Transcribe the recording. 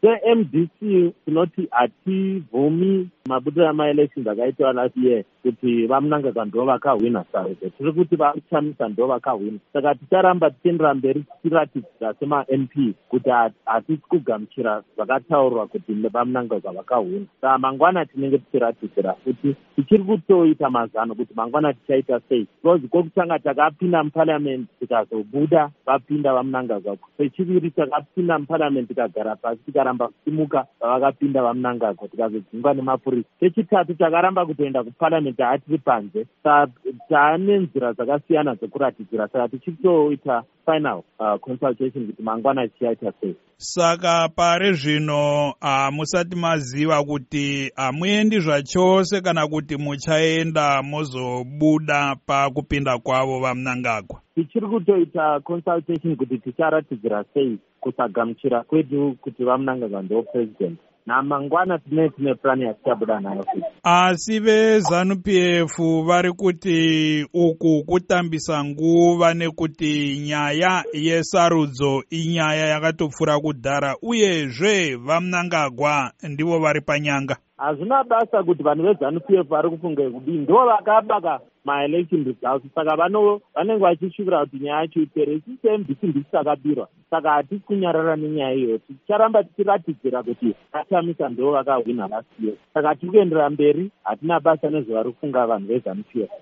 seMDC tinoti hatibvumi mabudiro amaelections akaitwa last year kuti vamunangagwa ndo vakahwina saizvo tiri kuti vakuchamisa ndo vakahwina. Saka ticharamba tichiendera mberi tichiratidzira sema-MP kuti hatisi kugamuchira zvakataurwa kuti vamunangagwa vakahwina. Saka mangwana tinenge tichiratidzira kuti tichiri kutoita mazano kuti mangwana tichaita sei, because kwokutanga takapinda muparliament tikazobuda vapinda vamunangagwa, kwechiviri takapinda muparliament tikagara pasi tikaramba kusimuka vavakapinda vamunangagwa tikazodzingwa nemapurisa, chechitatu takaramba kutoenda kuparliament hatiri panze. Taane nzira dzakasiyana dzekuratidzira, saka tichitoita final consultation kuti mangwana tichaita sei. Saka pari zvino musati maziva kuti hamuendi zvachose kana kuti muchaenda mozobuda pakupinda kwavo vamunangagwa? Tichiri kutoita consultation kuti ticharatidzira sei kusagamuchira kwedu kuti vamunangagwa ndo president. Namangwana tine plani yatichabuda nayo. Asi veZANU-PF vari kuti uku kutambisa nguva nekuti nyaya yesarudzo inyaya yakatopfuura kudhara, uyezve vamunangagwa ndivo vari panyanga. Hazvina basa kuti vanhu veZANU-PF vari kufunga kudini, ndo vakabaka maelection results, saka vanenge vachisvikira kuti nyaya yacho ipere. Isi seMDC ndisi takabirwa, saka hatisi kunyarara nenyaya iyo. Ticharamba tichiratidzira kuti vatamisa ndo vakahwina last year, saka tiri kuendera mberi, hatina basa nezvavari kufunga vanhu veZANU-PF.